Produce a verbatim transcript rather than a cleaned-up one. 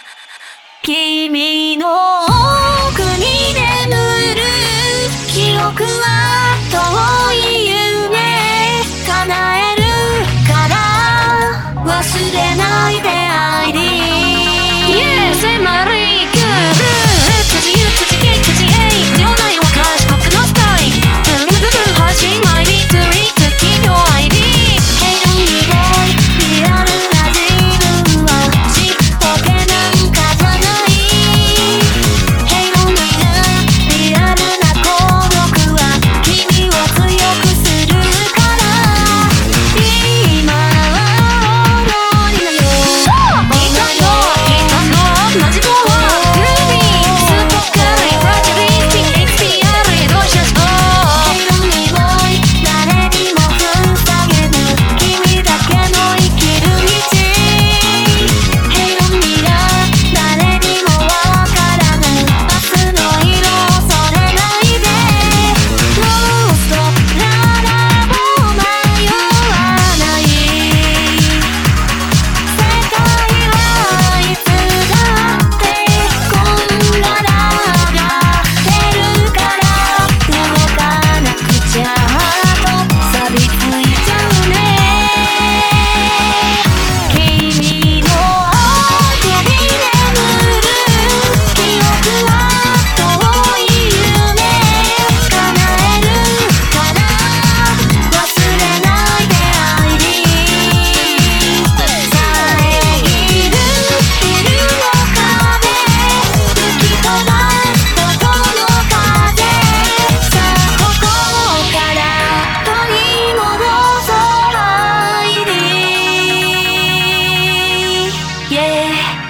君の奥に眠る記憶は遠い夢叶えるから忘れないで愛に Yeah, say my ring Cause you, cause you, cause you hate 両ないは賢くのスタイル部分発信 I need to read to keep your アイディー Hey don't be boy リアルな自分はちっぽけなんかじゃない Hey don't be love リアルな孤独は君を強くするから今は踊りなよ同じよ同じよグルービーすっぽかりフラジリティ エイチピーアール へどうしましょう Hey don't be boy 誰にも捧げぬ君だけの生きる道 Hey don't be love 誰にもわからぬ明日の色恐れないで No stop ララも迷わない世界はいつだってこんがらがってるから動かなくちゃと錆びついちゃうね君の奥に眠る記憶は遠い夢叶えるから忘れないで愛に遮るビルの壁吹き飛ばすどこの風さあここから取り戻そう愛に Yeah